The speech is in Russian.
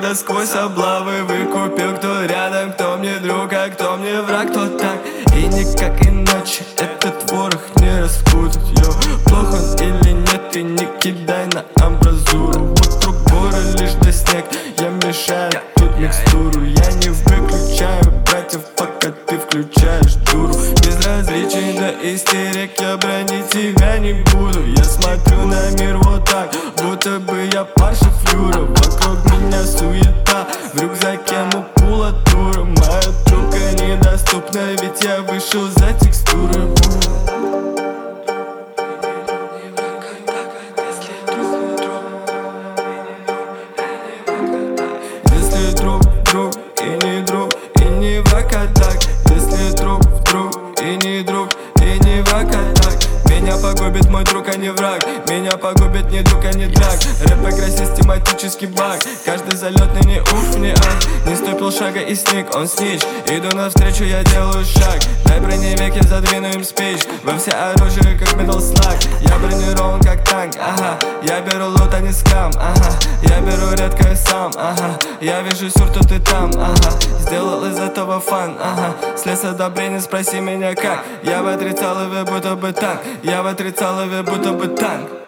когда сквозь облавы выкупил, кто рядом, кто мне друг, а кто мне враг, кто так. И никак иначе этот ворох не распутать, йо. Плохо он или нет, ты не кидай на амбразуру. Вокруг горы лишь до снег, я мешаю тут микстуру. Я не выключаю братьев, пока ты включаешь дуру. Безразличен до истерик, я бронить тебя не буду. Я смотрю на мир вот так, будто бы я Паша Флюра. Вокруг меня суета, в рюкзаке макулатура. Моя трубка недоступна, ведь я вышел за текстурой. Если друг и не друг, и не враг, а так. Если друг и не друг, и не враг, а так. Меня погубит мой друг, а не враг. Меня погубит не друг, а не драк. Рэп-игра систематический баг. Каждый залетный не уф, не ах. Не ступил шага и снег, он снич. Иду навстречу, я делаю шаг. Дай броневик, я задвину им спич. Во все оружие, как Metal Slug. Я бронирован, как танк, ага. Я беру лут, а не скам, ага. Я беру редкое сам, ага. Я вижу сюр, тут и там, ага. Сделал из этого фан, ага. Слез одобрения, спроси меня как. Я в отрицалове, будто бы танк. Я в отрицалове, будто бы танк.